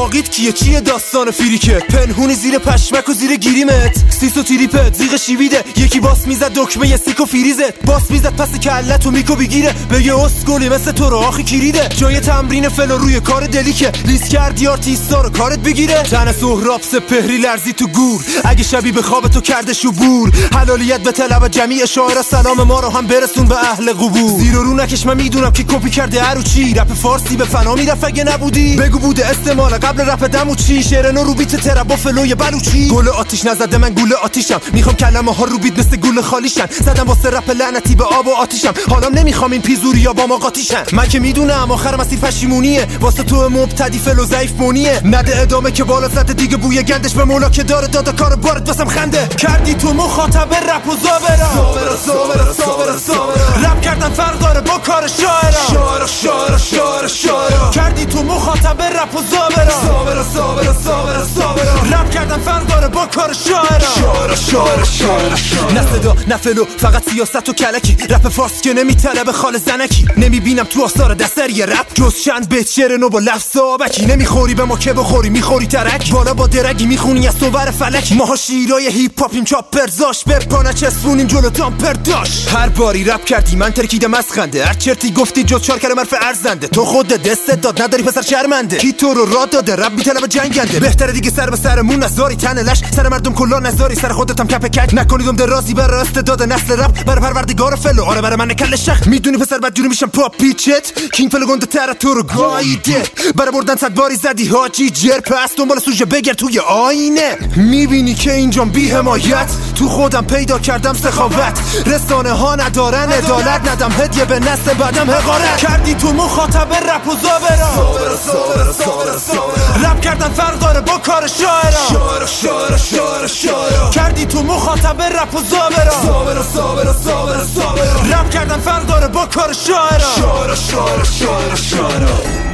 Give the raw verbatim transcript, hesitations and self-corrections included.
دماغیت کیه چیه داستان فریکه پنهونی زیر پشمک و زیر گیریمت سیس و تریپت زیغ شیویده یکی باس میزد دکمه یه سیک و فریزت باس میزد پس کلت و میکو بگیره بگه اسکولی مثل تو رو آخی کیریده جای تمرین فلو روی کار دلی که لیز کردی آرتیستا رو کارت بگیره تن سهراب سپهری لرزی تو گور اگه شبی به خواب تو کرده شبور حلالیت به طلب جمیع شاعرا سلام ما رو هم برسون به اهل قبور زیر و رو نکش من میدونم که کپی کرده هر چی رپ فارسی به فنا میرفت اگه نبودی بگو بوده استعمال قبل رپ دمو چی شعر نو رو بیت تراب و فلوی بلوچی گل آتیش نزده من گول آتیشم میخوام کلمه ها رو بیت مثل گول خالیشن زدم واسه رپ لعنتی به آب و آتیشم حالا نمیخوام این پیزوریا با ما قاطیشن من که میدونم آخر مسیر پشیمونیه واسه تو مبتدی فلو ضعیف بونیه نده ادامه که بالا زده دیگه بوی گندش به مولا که داره دادا کار بارت واسم خنده کردی تو مخاطب رپ و زابرا زابرا زابرا زابرا زابرا رپ کردن فرق داره با کار شاعرا شاعرا شاعرا شاعرا شاعرا کردی تو مخاطب رپ و زابرا زابرا زابرا زابرا زابرا رپ کردن فرق داره با کار شاعرا شاعرا شاعرا شاعرا نه صدا نه فلو فقط سیاست و کلکی رپ فارس که نمیطلبه خال زنکی نمیبینم تو آثار دستری رپ جز چند بیت شعر نو با لفظ آبکی نمیخوری به ما که بخوری میخوری ترک بالا با درگی میخونی از صور فلکی ماها شیرای هیپ هاپیم چاپر زاش به پا نچسبونیم جلو دامپر داش هر باری رپ کردی من ترکیدم از خنده هر چرتی گفتی جز چهار کلمه حرف ارزنده تو خود دست داد نداری پسر شرمنده کی تو رو راه داده رپ میطلبه جنگنده بهتره دیگه سر به سرمون نذاری تن لش سر مردم کلا نذاری سر خودت هم کپ کج نکنیدم درازی برای استعداد نسل رپ برای پروردگار فلو آره برای من کل شخ میدونی پسر بدجوری میشم پاپ پیچت کینگ فلو گنده تر تو رو گاییده برای بردن صد باری زدی هاچی جر پس دنبال سوژه بگر توی آینه میبینی که اینجام بی حمایت تو خودم پیدا کردم سخاوت رسانه ها ندارن عدالت ندم هدیه به نسل بعدم حقارت کردی تو مخاطب رپ و زابرا زابرا زابرا زابرا زابرا رپ کردن فرق داره با کار شاعرا شاعرا شاعرا شاعرا شاعرا کردی تو مخاطب رپ و زابرا زابرا زابرا زابرا زابرا رپ کردن فرق داره با کار شاعرا شاعرا شاعرا شاعرا شاعرا